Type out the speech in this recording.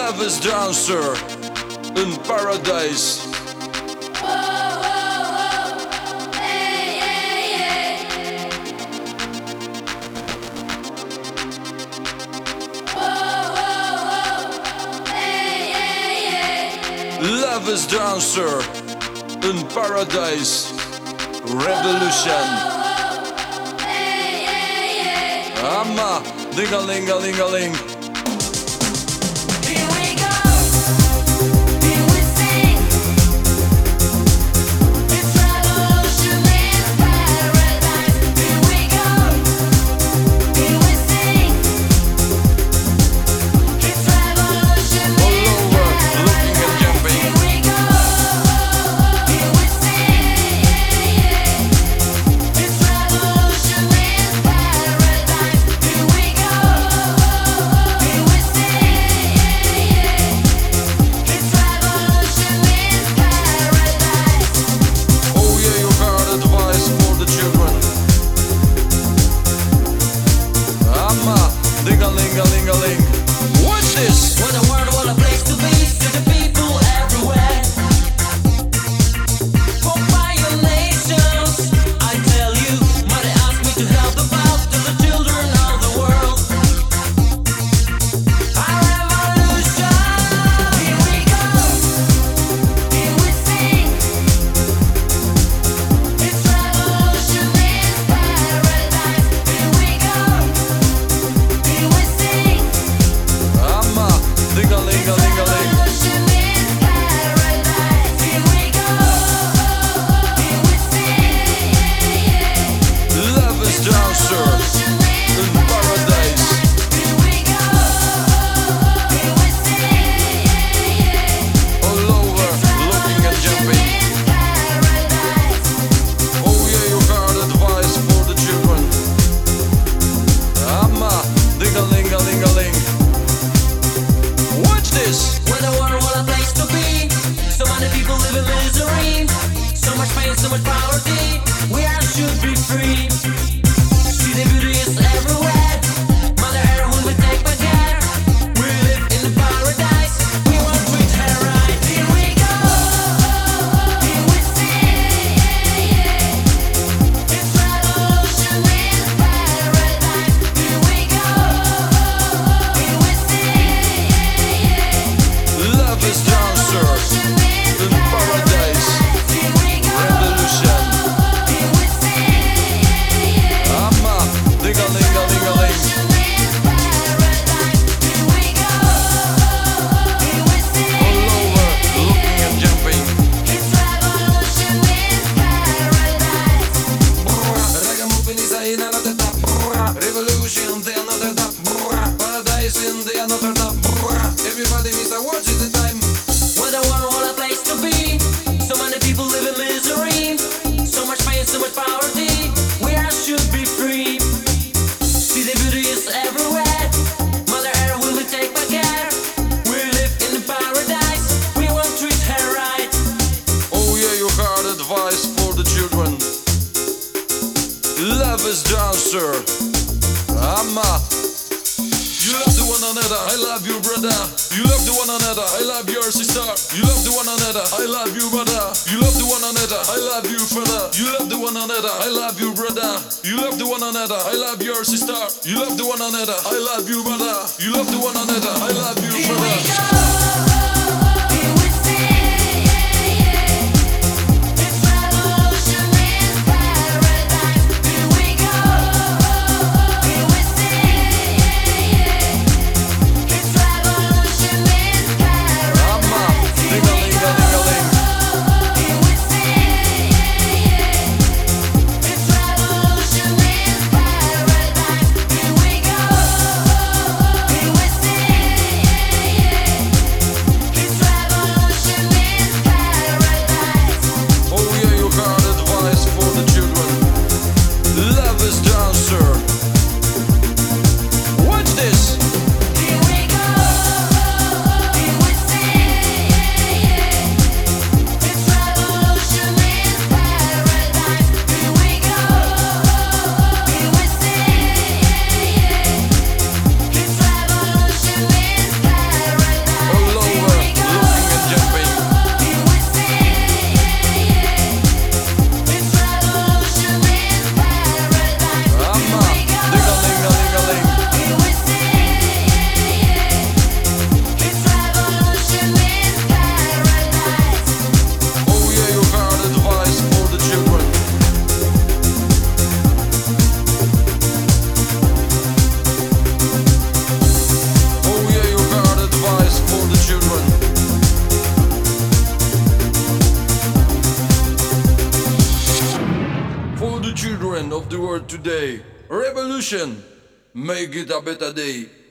Love is the answer in paradise. Love is the answer in paradise. Revolution. Amma, ding-a-ling-a-ling-a-ling. Ding-a-ling-a-ling-a-ling. What's this? What a world, what a place to be. To the people everywhere. For violations, I tell you, Mother asked me to help about to the children of the world. Our revolution. Here we go. Here we sing. It's revolution in paradise. Here we go. Here we sing. Amma, ding-a-ling-a-ling-a-ling. Revolution in paradise. Here we go. Here we sing. Love is the answer in paradise. Here we go. Here we sing. All over, looking and jumping. Oh yeah, you heard advice for the children. Amma, ding-a-ling-a-ling-a-ling. What's this? What a world, what a place to be. So many people live in misery. So much pain, so much poverty. We all should be free. See the beauty is everywhere. Mother Earth will we take back care. We live in the paradise. We won't treat her right. Here we go. Here we sing. It's revolution in paradise. Here we go. Here we sing. Love is the answer in paradise. Here we go. Revolution. Here we sing. Amma, ding-a-ling-a-ling-a-ling. Here we go. Here we sing. All over, looking and jumping. It's revolution in paradise. Ragamuffin is another tap. Revolution, the another tap. Paradise in the another tap. Everybody needs to watch it the time. What a world, what a place to be. So many people live in misery. So much pain, so much poverty. We all should be free. See the beauty is everywhere. Mother Earth will we take back care. We live in the paradise. We won't treat her right. Oh yeah, you heard advice for the children. Love is the answer. Amma. You love the one another, I love you brother. You love the one another, I love your sister. You love the one another, I love you brother. You love the one another, I love you father. You love the one another, I love you brother. You love the one another, I love your sister. You love the one another, I love you brother. You love the one another, I love you Here we father. go. Here we sing. It's revolution in paradise. Here we go. Here we sing. It's revolution in Amma, paradise. Here we go. ding-a-ling-a-ling-a-ling. Here we sing. It's revolution in paradise. Here we go. Here we sing. world today. Revolution, make it a better day.